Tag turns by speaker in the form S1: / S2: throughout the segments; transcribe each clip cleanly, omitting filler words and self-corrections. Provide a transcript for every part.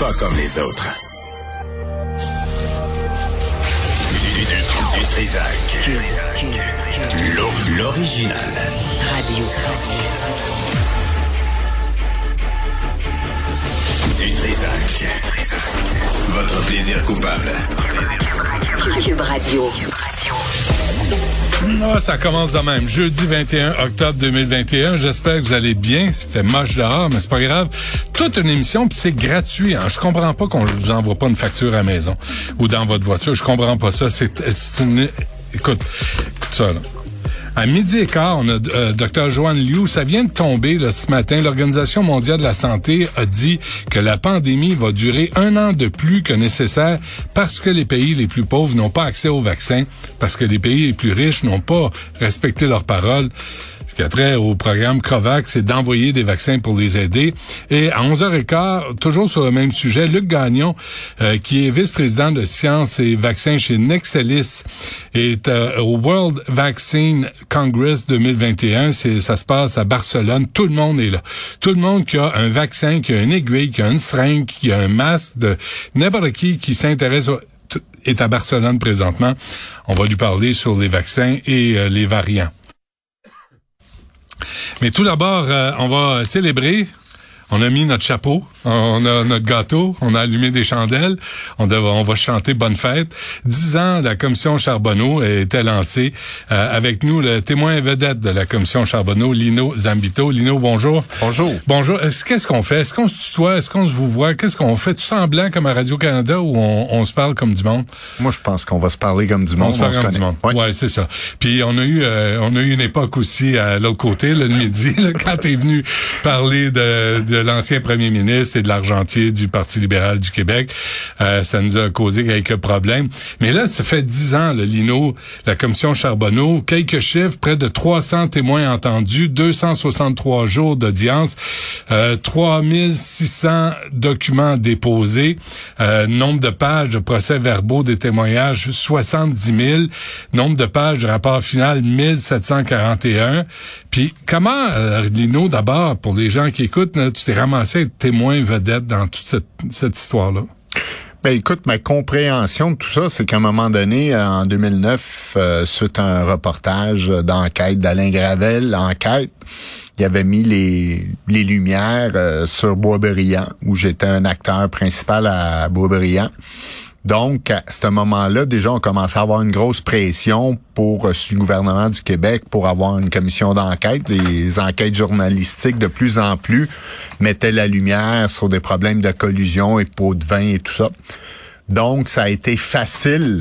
S1: Pas comme les autres. Du Trisac. L'original.
S2: Radio.
S1: Du Trisac. Votre plaisir coupable.
S2: Cube Radio.
S3: Ah, ça commence de même. Jeudi 21 octobre 2021. J'espère que vous allez bien. Ça fait moche dehors, mais c'est pas grave. Toute une émission, puis c'est gratuit. Hein. Je comprends pas qu'on vous envoie pas une facture à la maison ou dans votre voiture. Je comprends pas ça. C'est une... Écoute ça, là. À 12h15, on a Dr. Joanne Liu. Ça vient de tomber là, ce matin. L'Organisation mondiale de la santé a dit que la pandémie va durer 1 an de plus que nécessaire parce que les pays les plus pauvres n'ont pas accès aux vaccins, parce que les pays les plus riches n'ont pas respecté leurs paroles. Ce qui a trait au programme COVAX, c'est d'envoyer des vaccins pour les aider. Et à 11h15, toujours sur le même sujet, Luc Gagnon, qui est vice-président de sciences et vaccins chez Nexcellis, est au World Vaccine Congress 2021. Ça se passe à Barcelone. Tout le monde est là. Tout le monde qui a un vaccin, qui a une aiguille, qui a une seringue, qui a un masque, de n'importe qui s'intéresse est à Barcelone présentement. On va lui parler sur les vaccins et les variants. Mais tout d'abord, on va célébrer. On a mis notre chapeau, on a notre gâteau, on a allumé des chandelles, on va chanter Bonne fête. 10 ans, la commission Charbonneau était lancée. Avec nous, le témoin vedette de la commission Charbonneau, Lino Zambito. Lino, bonjour.
S4: Bonjour.
S3: Bonjour. Qu'est-ce qu'on fait? Est-ce qu'on se tutoie? Est-ce qu'on se vous voit? Qu'est-ce qu'on fait? Tout semblant comme à Radio-Canada ou on se parle comme du monde?
S4: Moi, je pense qu'on va se parler comme du monde.
S3: On se parle comme du monde. Ouais, c'est ça. Puis on a eu une époque aussi à l'autre côté, le midi, là, quand t'es venu parler de l'ancien premier ministre et de l'argentier du Parti libéral du Québec. Ça nous a causé quelques problèmes. Mais là, ça fait 10 ans, le Lino, la commission Charbonneau, quelques chiffres, près de 300 témoins entendus, 263 jours d'audience, 3600 documents déposés, nombre de pages de procès-verbaux des témoignages, 70 000, nombre de pages de rapport final, 1741. Puis comment, Lino, d'abord, pour les gens qui écoutent, là, tu t'es ramassé à être témoin vedette dans toute cette histoire-là?
S4: Ben écoute, ma compréhension de tout ça, c'est qu'à un moment donné, en 2009, suite à un reportage d'enquête d'Alain Gravel, il avait mis les lumières sur Boisbriand, où j'étais un acteur principal à Boisbriand. Donc, à ce moment-là, déjà, on commençait à avoir une grosse pression sur le gouvernement du Québec pour avoir une commission d'enquête. Les enquêtes journalistiques, de plus en plus, mettaient la lumière sur des problèmes de collusion et pots de vin et tout ça. Donc, ça a été facile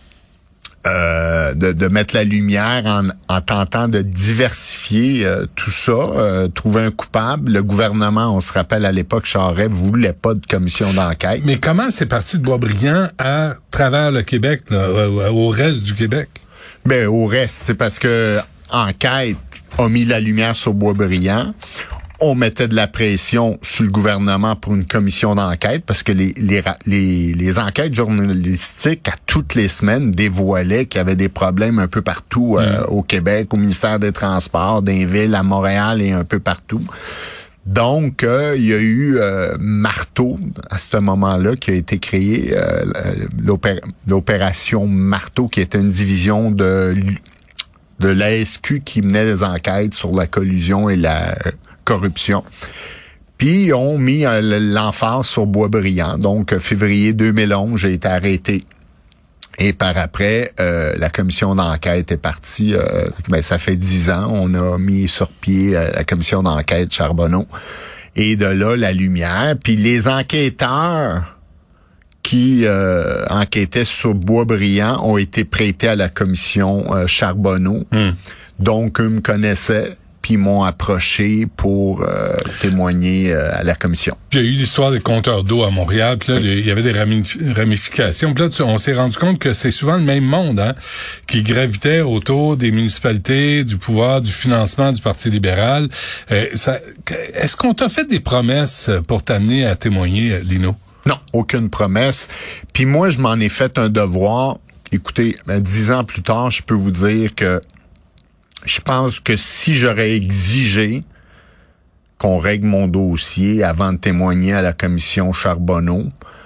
S4: de mettre la lumière en tentant de diversifier tout ça, trouver un coupable. Le gouvernement, on se rappelle à l'époque, Charest voulait pas de commission d'enquête.
S3: Mais comment c'est parti de Boisbriand à travers le Québec, là, au reste du Québec?
S4: Ben au reste, c'est parce que Enquête a mis la lumière sur Boisbriand. On mettait de la pression sur le gouvernement pour une commission d'enquête parce que les enquêtes journalistiques à toutes les semaines dévoilaient qu'il y avait des problèmes un peu partout au Québec, au ministère des Transports, dans les villes, à Montréal et un peu partout. Donc, il y a eu Marteau à ce moment-là qui a été créé, l'opération Marteau, qui était une division de l'ASQ qui menait des enquêtes sur la collusion et la corruption. Puis, ils ont mis l'emphase sur Boisbriand. Donc, février 2011, j'ai été arrêté. Et par après, la commission d'enquête est partie. Ça fait 10 ans. On a mis sur pied la commission d'enquête Charbonneau. Et de là, la lumière. Puis les enquêteurs qui enquêtaient sur Boisbriand ont été prêtés à la commission Charbonneau. Donc, eux me connaissaient. Puis ils m'ont approché pour témoigner à la commission.
S3: Puis il y a eu l'histoire des compteurs d'eau à Montréal, puis là, il y avait des ramifications. Puis là, on s'est rendu compte que c'est souvent le même monde qui gravitait autour des municipalités, du pouvoir, du financement du Parti libéral. Est-ce qu'on t'a fait des promesses pour t'amener à témoigner, Lino?
S4: Non, aucune promesse. Puis moi, je m'en ai fait un devoir. Écoutez, 10 ans plus tard, je peux vous dire que je pense que si j'aurais exigé qu'on règle mon dossier avant de témoigner à la commission Charbonneau.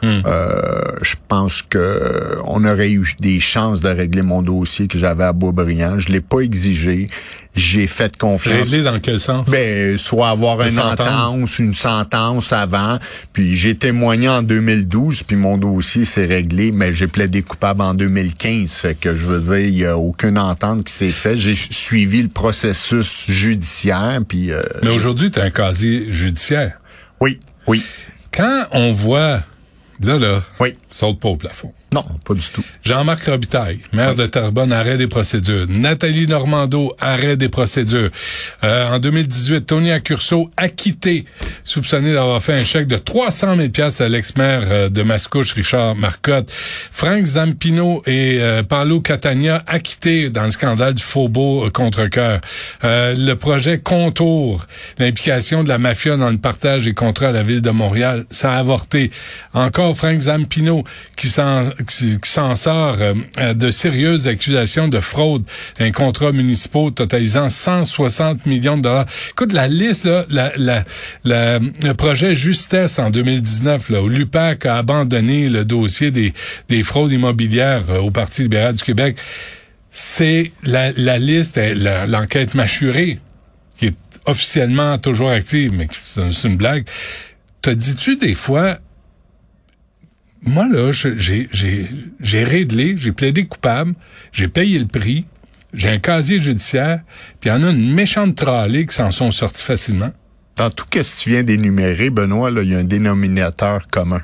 S4: Je pense que on aurait eu des chances de régler mon dossier que j'avais à Boisbriand. Je l'ai pas exigé. J'ai fait confiance.
S3: Régler dans quel sens?
S4: Soit avoir une sentence avant. Puis j'ai témoigné en 2012, puis mon dossier s'est réglé, mais j'ai plaidé coupable en 2015. Fait que je veux dire, il y a aucune entente qui s'est faite. J'ai suivi le processus judiciaire, puis.
S3: Mais aujourd'hui, tu as un casier judiciaire.
S4: Oui.
S3: Quand on voit là,
S4: oui,
S3: saute pas au plafond.
S4: Non, pas du tout.
S3: Jean-Marc Robitaille, maire de Terrebonne, arrêt des procédures. Nathalie Normando, arrêt des procédures. En 2018, Tony Accurso, acquitté, soupçonné d'avoir fait un chèque de 300 000 $ à l'ex-maire de Mascouche, Richard Marcotte. Frank Zampino et Paolo Catania, acquittés dans le scandale du Faubourg Contrecœur. Le projet Contour, l'implication de la mafia dans le partage des contrats à la Ville de Montréal, ça a avorté. Encore Frank Zampino, qui s'en sort de sérieuses accusations de fraude, un contrat municipal totalisant 160 millions de $. Écoute, la liste, là, le projet Justesse en 2019, là, où l'UPAC a abandonné le dossier des fraudes immobilières au Parti libéral du Québec, c'est la liste, l'enquête mâchurée, qui est officiellement toujours active, mais c'est une blague. Te dis-tu des fois, moi, là, j'ai réglé, j'ai plaidé coupable, j'ai payé le prix, j'ai un casier judiciaire, puis il y en a une méchante tralée qui s'en sont sortis facilement.
S4: Dans tout ce que tu viens d'énumérer, Benoît, là, il y a un dénominateur commun.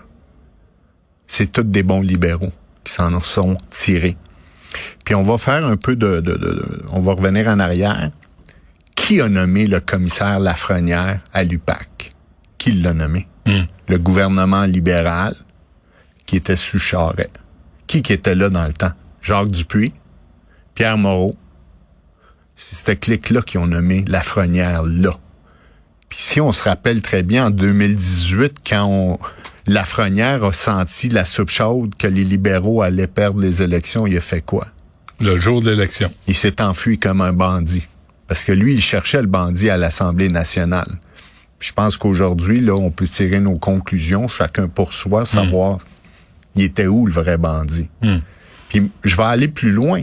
S4: C'est tous des bons libéraux qui s'en sont tirés. Puis on va faire un peu on va revenir en arrière. Qui a nommé le commissaire Lafrenière à l'UPAC? Qui l'a nommé? Le gouvernement libéral qui était sous Charest. Qui était là dans le temps? Jacques Dupuis, Pierre Moreau. C'est cette clique-là qui ont nommé Lafrenière là. Puis si on se rappelle très bien, en 2018, quand Lafrenière a senti la soupe chaude que les libéraux allaient perdre les élections, il a fait quoi?
S3: Le jour de l'élection.
S4: Il s'est enfui comme un bandit. Parce que lui, il cherchait le bandit à l'Assemblée nationale. Je pense qu'aujourd'hui, là, on peut tirer nos conclusions, chacun pour soi, savoir il était où le vrai bandit. Puis je vais aller plus loin.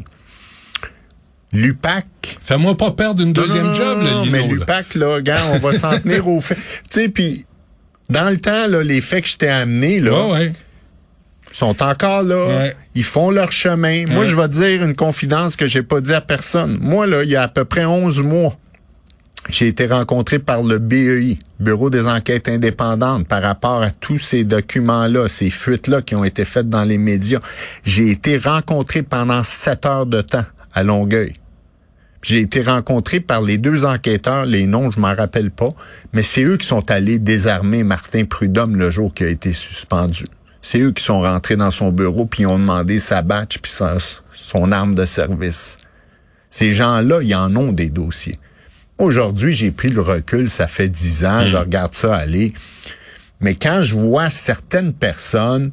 S4: L'UPAC...
S3: Fais-moi pas perdre une deuxième job, là, Lino.
S4: Mais l'UPAC, là, gars, on va s'en tenir aux faits. Tu sais, puis dans le temps, là, les faits que je t'ai amenés, là, sont encore là. Ils font leur chemin. Moi, je vais te dire une confidence que j'ai pas dit à personne. Moi, là, il y a à peu près 11 mois, j'ai été rencontré par le BEI, Bureau des enquêtes indépendantes, par rapport à tous ces documents-là, ces fuites-là qui ont été faites dans les médias. J'ai été rencontré pendant 7 heures de temps à Longueuil. J'ai été rencontré par les 2 enquêteurs, les noms, je m'en rappelle pas, mais c'est eux qui sont allés désarmer Martin Prudhomme le jour qui a été suspendu. C'est eux qui sont rentrés dans son bureau puis ont demandé sa badge puis son arme de service. Ces gens-là, ils en ont des dossiers. Aujourd'hui, j'ai pris le recul, ça fait 10 ans, je regarde ça aller. Mais quand je vois certaines personnes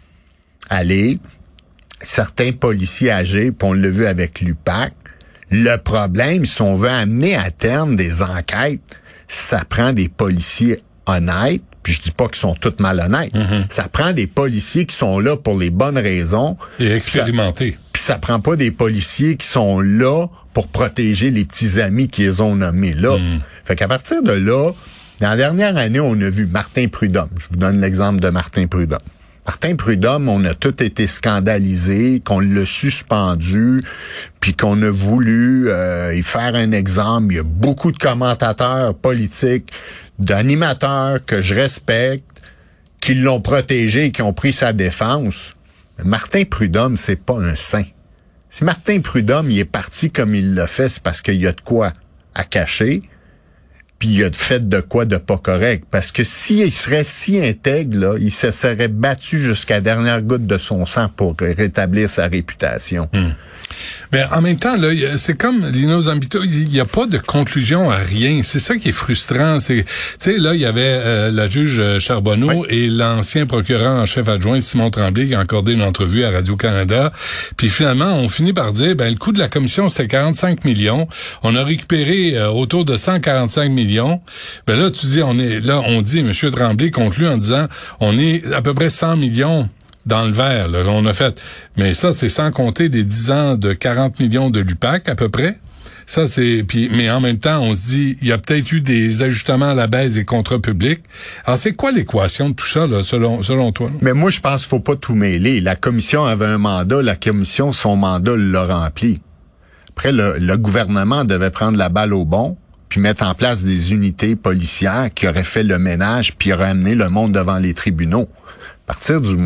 S4: aller, certains policiers agir, puis on l'a vu avec l'UPAC, le problème, si on veut amener à terme des enquêtes, ça prend des policiers honnêtes, puis je dis pas qu'ils sont tous malhonnêtes. Ça prend des policiers qui sont là pour les bonnes raisons.
S3: Et expérimentés.
S4: Puis ça prend pas des policiers qui sont là pour protéger les petits amis qui les ont nommés là. Fait qu'à partir de là, dans la dernière année, on a vu Martin Prudhomme. Je vous donne l'exemple de Martin Prudhomme. Martin Prudhomme, on a tous été scandalisés, qu'on l'a suspendu, puis qu'on a voulu y faire un exemple. Il y a beaucoup de commentateurs politiques, d'animateurs que je respecte, qui l'ont protégé et qui ont pris sa défense. Mais Martin Prudhomme, c'est pas un saint. Si Martin Prudhomme, il est parti comme il l'a fait, c'est parce qu'il y a de quoi à cacher, puis il a fait de quoi de pas correct. Parce que s'il serait si intègre, là, il se serait battu jusqu'à la dernière goutte de son sang pour rétablir sa réputation.
S3: Mais en même temps, là, c'est comme Lino Zambito, il n'y a pas de conclusion à rien. C'est ça qui est frustrant. Tu sais, là, il y avait la juge Charbonneau et l'ancien procureur en chef adjoint Simon Tremblay qui a accordé une entrevue à Radio-Canada. Puis finalement, on finit par dire, le coût de la commission, c'était 45 millions. On a récupéré autour de 145 millions. millions. Ben là, tu dis, on dit, M. Tremblay conclut en disant, on est à peu près 100 millions dans le vert, là, on a fait. Mais ça, c'est sans compter les 10 ans de 40 millions de l'UPAC, à peu près. Ça, mais en même temps, on se dit, il y a peut-être eu des ajustements à la baisse des contrats publics. Alors, c'est quoi l'équation de tout ça, là, selon toi?
S4: Mais moi, je pense qu'il faut pas tout mêler. La commission avait un mandat, la commission, son mandat l'a rempli. Après, le gouvernement devait prendre la balle au bon, puis mettre en place des unités policières qui auraient fait le ménage, puis auraient amené le monde devant les tribunaux. À partir du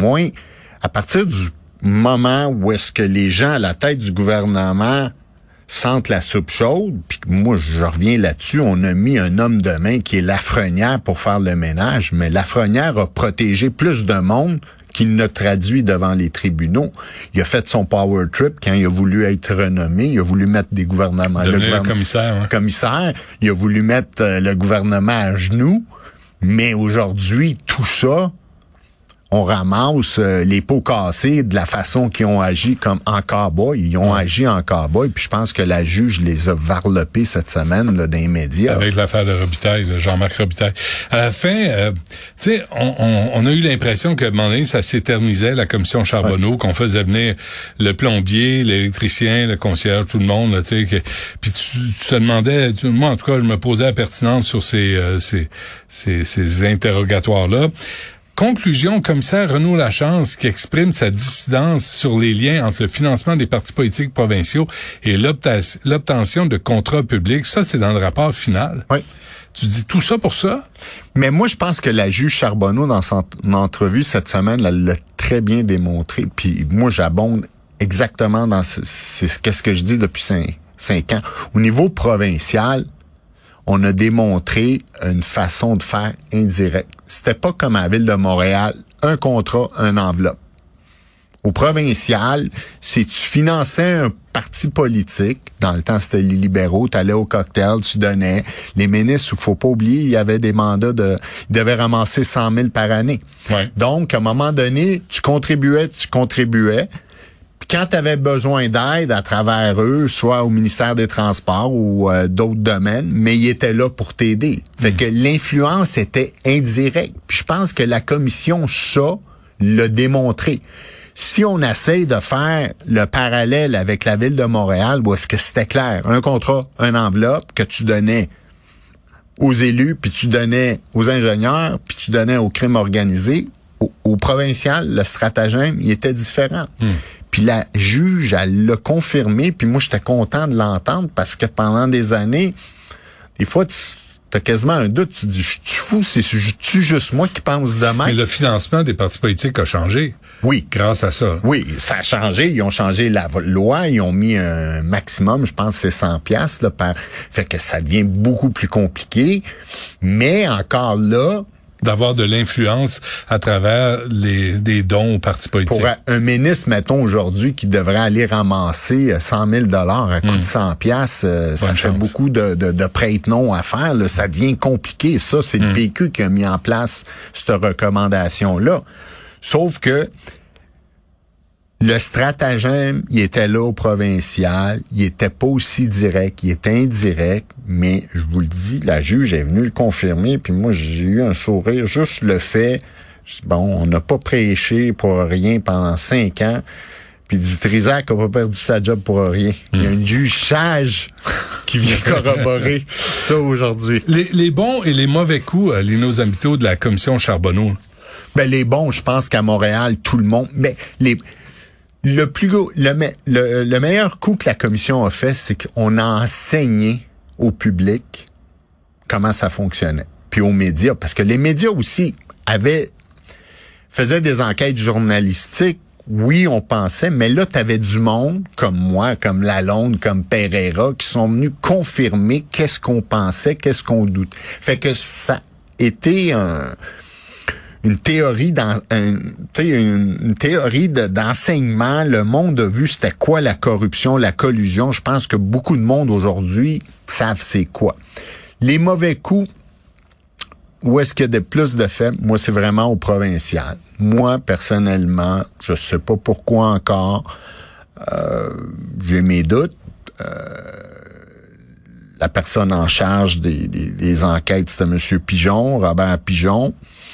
S4: moment où est-ce que les gens à la tête du gouvernement sentent la soupe chaude, puis moi, je reviens là-dessus, on a mis un homme de main qui est Lafrenière pour faire le ménage, mais Lafrenière a protégé plus de monde qu'il ne traduit devant les tribunaux. Il a fait son power trip quand il a voulu être renommé, il a voulu mettre des gouvernements...
S3: Le commissaire.
S4: Commissaire, il a voulu mettre le gouvernement à genoux, mais aujourd'hui, tout ça... On ramasse les pots cassés de la façon qu'ils ont agi comme en cow-boy. Ils ont agi en cow-boy, puis je pense que la juge les a varlopés cette semaine là, dans les médias.
S3: Avec l'affaire de Robitaille, de Jean-Marc Robitaille. À la fin, tu sais, on a eu l'impression que à un moment donné, ça s'éternisait, la commission Charbonneau, qu'on faisait venir le plombier, l'électricien, le concierge, tout le monde, tu sais. Puis tu te demandais, moi en tout cas, je me posais la pertinence sur ces interrogatoires-là. Conclusion, le commissaire Renaud Lachance qui exprime sa dissidence sur les liens entre le financement des partis politiques provinciaux et l'obtention de contrats publics. Ça, c'est dans le rapport final.
S4: Oui.
S3: Tu dis tout ça pour ça?
S4: Mais moi, je pense que la juge Charbonneau, dans son entrevue cette semaine, elle l'a très bien démontré. Puis moi, j'abonde exactement dans qu'est-ce que je dis depuis 5 ans. Au niveau provincial, on a démontré une façon de faire indirecte. C'était pas comme à la Ville de Montréal, un contrat, une enveloppe. Au provincial, si tu finançais un parti politique, dans le temps c'était les libéraux, tu allais au cocktail, tu donnais. Les ministres, il faut pas oublier, il y avait des mandats ils devaient ramasser 100 000 par année.
S3: Ouais.
S4: Donc, à un moment donné, tu contribuais. Quand tu avais besoin d'aide à travers eux, soit au ministère des Transports ou d'autres domaines, mais ils étaient là pour t'aider. Fait que l'influence était indirecte. Puis je pense que la commission, ça, l'a démontré. Si on essaye de faire le parallèle avec la Ville de Montréal, où est-ce que c'était clair, un contrat, une enveloppe que tu donnais aux élus, puis tu donnais aux ingénieurs, puis tu donnais au crime organisé, au provincial, le stratagème, il était différent. Puis la juge, elle l'a confirmé, puis moi, j'étais content de l'entendre parce que pendant des années, des fois, t'as quasiment un doute, tu te dis, je suis fou, c'est-tu juste moi qui pense de même?
S3: Mais le financement des partis politiques a changé.
S4: Oui.
S3: Grâce à ça.
S4: Oui, ça a changé. Ils ont changé la loi, ils ont mis un maximum, je pense que c'est 100$, là, fait que ça devient beaucoup plus compliqué. Mais encore là,
S3: d'avoir de l'influence à travers des dons aux partis politiques.
S4: Pour un ministre, mettons, aujourd'hui, qui devrait aller ramasser 100 000 $ à coût de 100$, ça fait beaucoup de prête-noms à faire. Là. Ça devient compliqué. Ça, c'est le PQ qui a mis en place cette recommandation-là. Sauf que le stratagème, il était là au provincial, il était pas aussi direct, il était indirect, mais je vous le dis, la juge est venue le confirmer, puis moi j'ai eu un sourire, juste le fait, bon, on n'a pas prêché pour rien pendant 5 ans, puis du Trisac a pas perdu sa job pour rien. Il y a une juge sage qui vient corroborer ça aujourd'hui.
S3: Les bons et les mauvais coups, Lino Zambito de la commission Charbonneau.
S4: Ben les bons, je pense qu'à Montréal, tout le monde, mais le meilleur coup que la commission a fait, c'est qu'on a enseigné au public comment ça fonctionnait. Puis aux médias, parce que les médias aussi faisaient des enquêtes journalistiques. Oui, on pensait, mais là, t'avais du monde, comme moi, comme Lalonde, comme Pereira, qui sont venus confirmer qu'est-ce qu'on pensait, qu'est-ce qu'on doute. Fait que ça était une théorie d'enseignement. Le monde a vu c'était quoi la corruption, la collusion. Je pense que beaucoup de monde aujourd'hui savent c'est quoi. Les mauvais coups, où est-ce qu'il y a plus de faits? Moi, c'est vraiment au provincial. Moi, personnellement, je sais pas pourquoi encore. J'ai mes doutes. la personne en charge des enquêtes, c'était M. Pigeon, Robert Pigeon,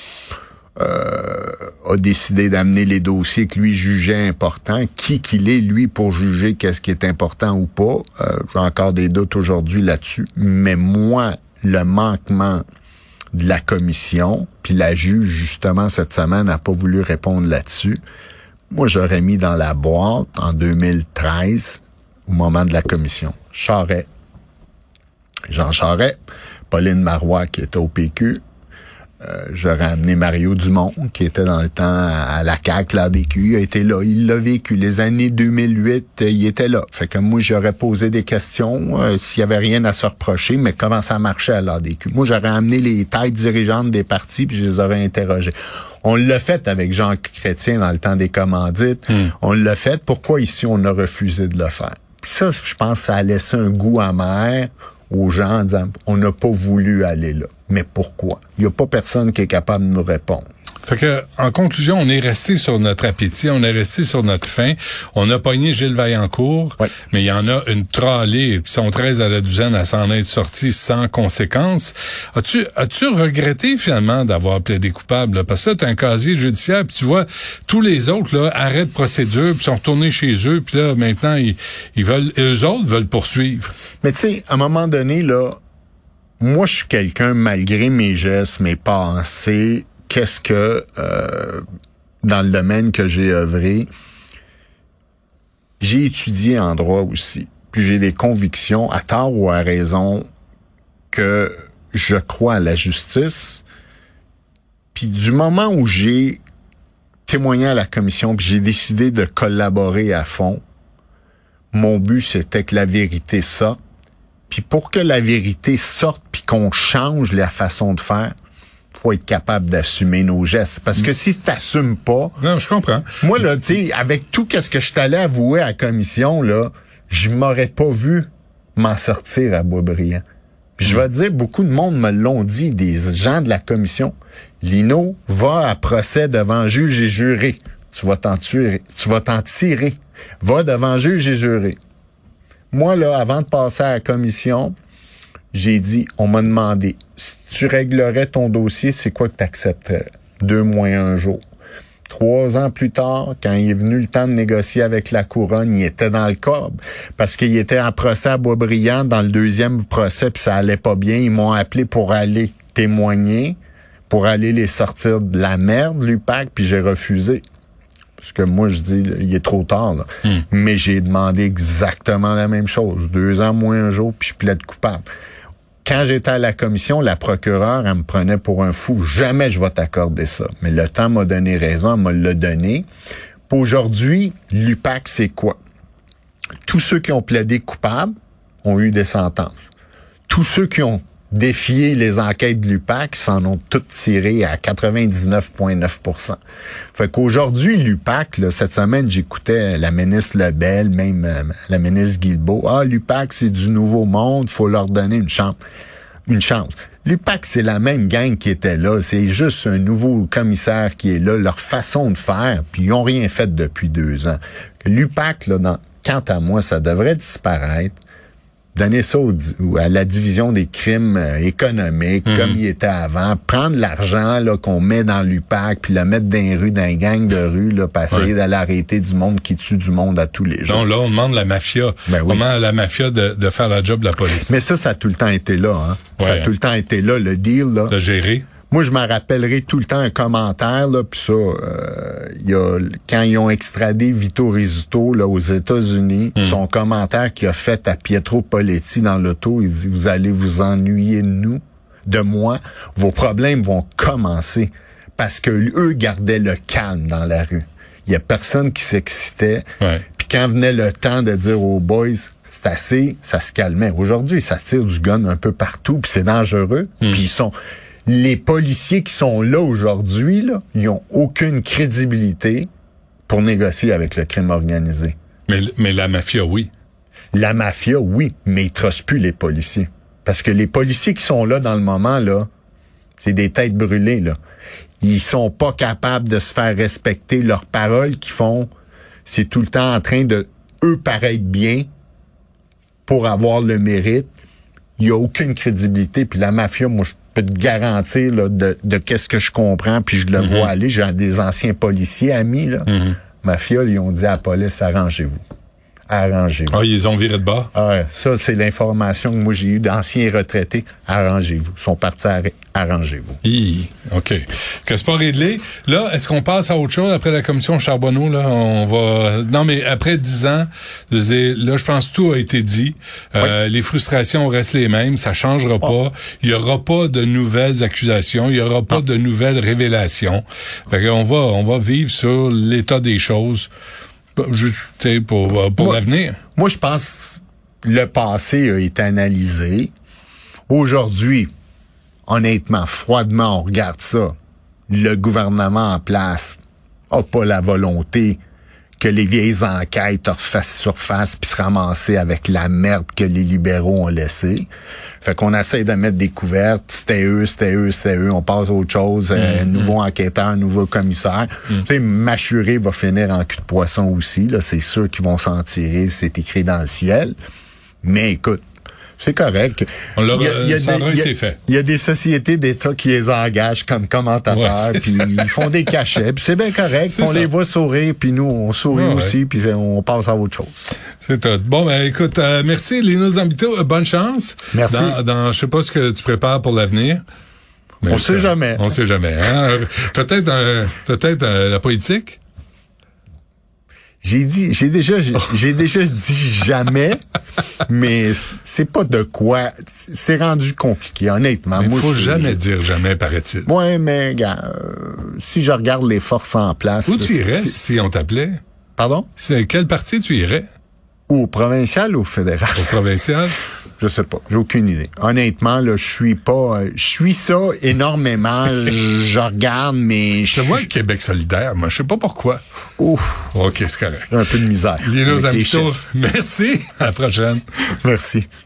S4: a décidé d'amener les dossiers que lui jugeait importants. Qui qu'il est, lui, pour juger qu'est-ce qui est important ou pas? J'ai encore des doutes aujourd'hui là-dessus. Mais moi, le manquement de la commission, puis la juge, justement, cette semaine, n'a pas voulu répondre là-dessus. Moi, j'aurais mis dans la boîte, en 2013, au moment de la commission, Charest, Jean Charest, Pauline Marois, qui était au PQ, j'aurais amené Mario Dumont, qui était dans le temps à la CAQ, l'ADQ, il a été là, il l'a vécu. Les années 2008, il était là. Fait que moi, j'aurais posé des questions s'il y avait rien à se reprocher, mais comment ça marchait à l'ADQ. Moi, j'aurais amené les têtes dirigeantes des partis, puis je les aurais interrogés. On l'a fait avec Jean Chrétien dans le temps des commandites. On l'a fait. Pourquoi ici, on a refusé de le faire? Puis ça, je pense que ça a laissé un goût amer aux gens en disant, on n'a pas voulu aller là. Mais pourquoi? Il n'y a pas personne qui est capable de nous répondre.
S3: Fait que, en conclusion, on est resté sur notre appétit, on est resté sur notre faim. On a pogné Gilles Vaillancourt,
S4: oui. Mais
S3: il y en a une trollée, puis sont 13 à la douzaine à s'en être sortis sans conséquence. As-tu regretté finalement d'avoir plaidé coupable? Là? Parce que là, t'as un casier judiciaire, puis tu vois, tous les autres, là, arrêtent procédure, puis sont retournés chez eux, puis là, maintenant, eux autres veulent poursuivre.
S4: Mais tu sais, à un moment donné, là, moi, je suis quelqu'un, malgré mes gestes, mes pensées, qu'est-ce que, dans le domaine que j'ai œuvré, j'ai étudié en droit aussi. Puis j'ai des convictions, à tort ou à raison, que je crois à la justice. Puis du moment où j'ai témoigné à la commission, puis j'ai décidé de collaborer à fond, mon but, c'était que la vérité sorte. Puis pour que la vérité sorte, puis qu'on change la façon de faire, faut être capable d'assumer nos gestes. Parce que si t'assumes pas...
S3: Non, je comprends.
S4: Moi, là, tu sais, avec tout ce que je t'allais avouer à la commission, là, je m'aurais pas vu m'en sortir à Boisbriand. Puis je vais te dire, beaucoup de monde me l'ont dit, des gens de la commission. Lino, va à procès devant juge et juré. Tu vas t'en tirer. Va devant juge et juré. Moi, là, avant de passer à la commission, j'ai dit, on m'a demandé, si tu réglerais ton dossier, c'est quoi que tu accepterais? 2 moins 1 jour. 3 ans plus tard, quand il est venu le temps de négocier avec la couronne, il était dans le corbe. Parce qu'il était en procès à Boisbriand, dans le 2e procès, puis ça allait pas bien. Ils m'ont appelé pour aller témoigner, pour aller les sortir de la merde, l'UPAC, puis j'ai refusé. Parce que moi, je dis, là, il est trop tard. Là. Mais j'ai demandé exactement la même chose. 2 ans moins 1 jour, puis je plaide coupable. Quand j'étais à la commission, la procureure, elle me prenait pour un fou. Jamais je vais t'accorder ça. Mais le temps m'a donné raison, elle m'a le donné. Puis aujourd'hui, l'UPAC, c'est quoi? Tous ceux qui ont plaidé coupable ont eu des sentences. Tous ceux qui ont défié les enquêtes de l'UPAC s'en ont toutes tiré à 99,9%. Fait qu'aujourd'hui, l'UPAC, là, cette semaine, j'écoutais la ministre Lebel, même la ministre Guilbeault. Ah, l'UPAC, c'est du nouveau monde, faut leur donner une chance. L'UPAC, c'est la même gang qui était là. C'est juste un nouveau commissaire qui est là, leur façon de faire, puis ils ont rien fait depuis 2 ans. L'UPAC, là, quant à moi, ça devrait disparaître. Donner ça à la division des crimes économiques, comme il était avant. Prendre l'argent là qu'on met dans l'UPAC, puis le mettre dans les rues, dans les gangs de rue, là, puis essayer d'aller arrêter du monde qui tue du monde à tous les jours.
S3: Non, là, on demande la mafia.
S4: Ben oui.
S3: Comment la mafia de faire la job de la police.
S4: Mais ça a tout le temps été là. Hein?
S3: Ouais,
S4: ça a tout le temps été là, le deal. Là.
S3: De gérer.
S4: Moi, je me rappellerai tout le temps un commentaire, là, puis ça, quand ils ont extradé Vito Rizzuto là, aux États-Unis, son commentaire qu'il a fait à Pietro Poletti dans l'auto, il dit, vous allez vous ennuyer de moi, vos problèmes vont commencer. Parce que eux gardaient le calme dans la rue. Il y a personne qui s'excitait.
S3: Ouais.
S4: Puis quand venait le temps de dire aux boys, c'est assez, ça se calmait. Aujourd'hui, ça tire du gun un peu partout, puis c'est dangereux. Puis les policiers qui sont là aujourd'hui, là, ils ont aucune crédibilité pour négocier avec le crime organisé.
S3: Mais la mafia, oui.
S4: La mafia, oui, mais ils trustent plus les policiers. Parce que les policiers qui sont là dans le moment, là, c'est des têtes brûlées, là. Ils sont pas capables de se faire respecter leurs paroles qu'ils font. C'est tout le temps en train de, eux, paraître bien pour avoir le mérite. il y a aucune crédibilité. Puis la mafia, moi, je peux te garantir là, de qu'est-ce que je comprends, puis je le vois aller. J'ai des anciens policiers amis, là. Mafia, ils ont dit à la police, arrangez-vous. Arrangez-vous.
S3: Ah, ils ont viré de bord.
S4: Ah, ça, c'est l'information que moi j'ai eue d'anciens retraités. Arrangez-vous. Ils sont partis à arrangez-vous.
S3: OK. Que c'est pas réglé. Là, est-ce qu'on passe à autre chose après la commission Charbonneau, là? On va. Non, mais après 10 ans, là, je pense que tout a été dit. Les frustrations restent les mêmes. Ça changera pas. Il y aura pas de nouvelles accusations. Il y aura pas de nouvelles révélations. Fait qu'on va vivre sur l'état des choses. Juste, tu sais, pour l'avenir.
S4: Moi, je pense que le passé a été analysé. Aujourd'hui, honnêtement, froidement, on regarde ça. Le gouvernement en place a pas la volonté que les vieilles enquêtes refassent surface puis se ramasser avec la merde que les libéraux ont laissée. Fait qu'on essaie de mettre des couvertes. C'était eux. On passe à autre chose. Nouveau enquêteur, nouveau commissaire. Tu sais, Machuré va finir en cul de poisson aussi. Là, c'est sûr qu'ils vont s'en tirer. C'est écrit dans le ciel. Mais écoute, c'est correct.
S3: Ça aura été fait.
S4: Il y a des sociétés d'État qui les engagent comme commentateurs, puis ils font des cachets, puis c'est bien correct. On les voit sourire, puis nous, on sourit aussi, puis on passe à autre chose.
S3: C'est tout. Bon, ben écoute, merci Lino Zambito. Bonne chance.
S4: Merci.
S3: Je sais pas ce que tu prépares pour l'avenir.
S4: On sait jamais.
S3: On sait jamais. Hein? Peut-être la politique.
S4: J'ai déjà dit jamais, mais c'est pas de quoi. C'est rendu compliqué, honnêtement.
S3: Il faut jamais dire jamais, paraît-il.
S4: Ouais, mais gars, si je regarde les forces en place.
S3: Où tu irais si on t'appelait?
S4: Pardon?
S3: Quel parti tu irais?
S4: Au provincial ou au fédéral?
S3: Au provincial?
S4: Je sais pas, j'ai aucune idée. Honnêtement, là, je suis ça énormément. Je regarde, mais
S3: je te vois le Québec solidaire, moi, je sais pas pourquoi.
S4: Ouf.
S3: OK, c'est correct.
S4: Un peu de misère.
S3: Lino Zambito, merci. À la prochaine.
S4: Merci.